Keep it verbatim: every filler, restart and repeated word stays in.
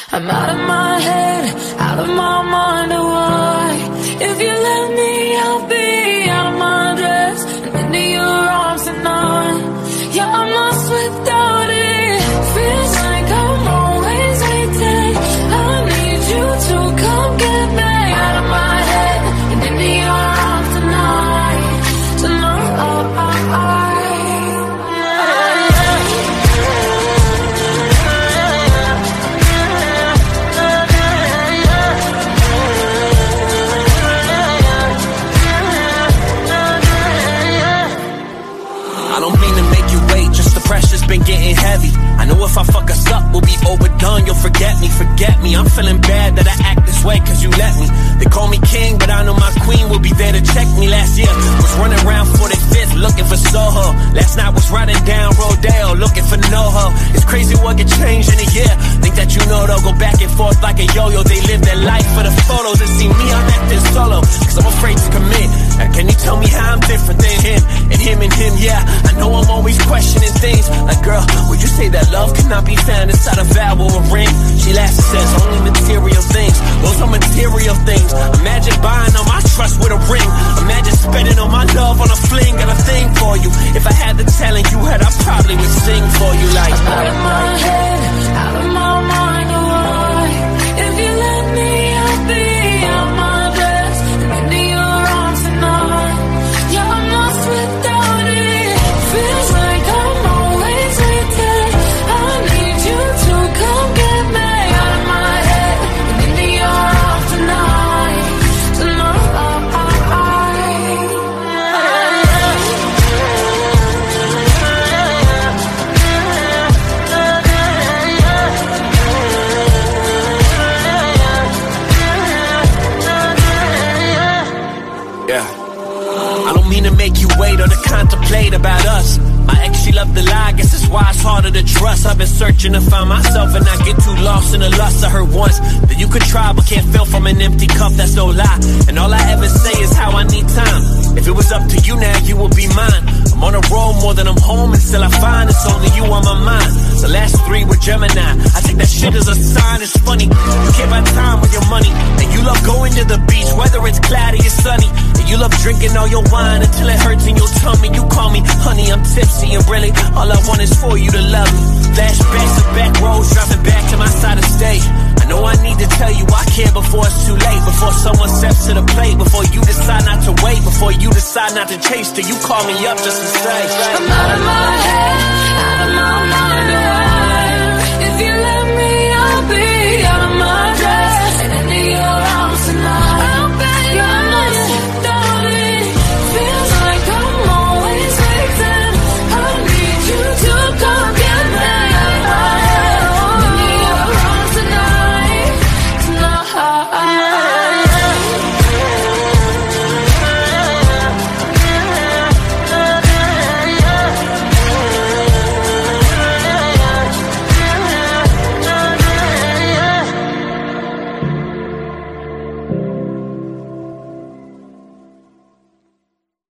I'm out of my head, out of my mind, oh why? If you let me, I'll be out of my dress and into your arms tonight. Yeah, I'm lost without it. Feels like I'm always waiting. I need you to come get me out of my head and into your arms tonight. Tonight, I don't mean to make you wait, just the pressure's been getting heavy. I know if I fuck us up, we'll be overdone, you'll forget me, forget me. I'm feeling bad that I act this way cause you let me. They call me king, but I know my queen will be there to check me. Last year, was running around forty-fifth looking for Soho. Last night was riding down Rodeo looking for NoHo. It's crazy what can change in a year. Think that you know they'll go back and forth like a yo-yo. They live their life for the photos and see me, I'm acting solo cause I'm afraid to commit. Now can you tell me how I'm different than him? And him and him, yeah, I know I'm always questioning things. Like girl, would you say that love cannot be found inside a vow or a ring? She laughs and says only material things. Those are material things. Imagine buying all my trust with a ring. Imagine spending all my love on a fling. Got a thing for you. If I had the talent you had, I probably would sing for you like I'm out of my head, out of my mind, oh why? If you let me, I'll be out my dress and into your arms tonight. Yeah, I'm lost without it. Feels like I'm always waiting. I need you to come get me out of my head and into your arms tonight. Tonight. Yeah. I don't mean to make you wait or to contemplate about us. My ex, she loved to lie, guess that's why it's harder to trust. I've been searching to find myself and not get too lost in the lust. I heard once that you could try but can't fill from an empty cup, that's no lie. And all I ever say is how I need time. If it was up to you now, you would be mine. I'm on a roll more than I'm home, and still I find it's only you on my mind. The last three were Gemini, I take that shit as a sign. It's funny, you can't buy time with your money. And you love going to the beach, whether it's cloudy or sunny. And you love drinking all your wine until it hurts in your tummy. You call me honey, I'm tipsy, and really all I want is for you to love me. Flashbacks of back roads, driving back to my side of state. I know I need to tell you I care before it's too late. Before someone steps to the plate, before you decide not to wait, before you decide not to chase, till you call me up just to say I'm out of my head.